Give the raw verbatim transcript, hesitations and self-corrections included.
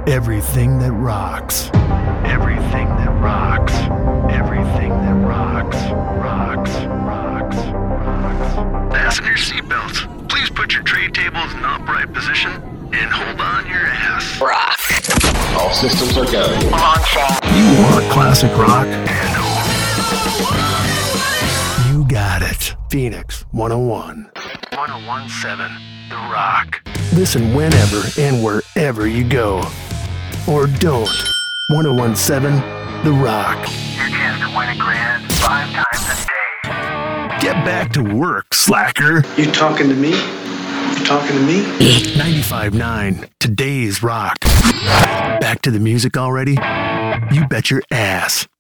Everything that rocks. Everything that rocks. Everything that rocks. Rocks. Rocks. Rocks. Fasten your seatbelts. Please put your tray tables in upright position and hold on your ass. Rock. All systems are go. You want classic rock? You got it. Phoenix one oh one. one oh one point seven The Rock. Listen whenever and wherever you go. Or don't. one oh one point seven The Rock. Your chance to win a grand five times a day. Get back to work, slacker. You talking to me? You talking to me? ninety-five point nine Today's Rock. Back to the music already? You bet your ass.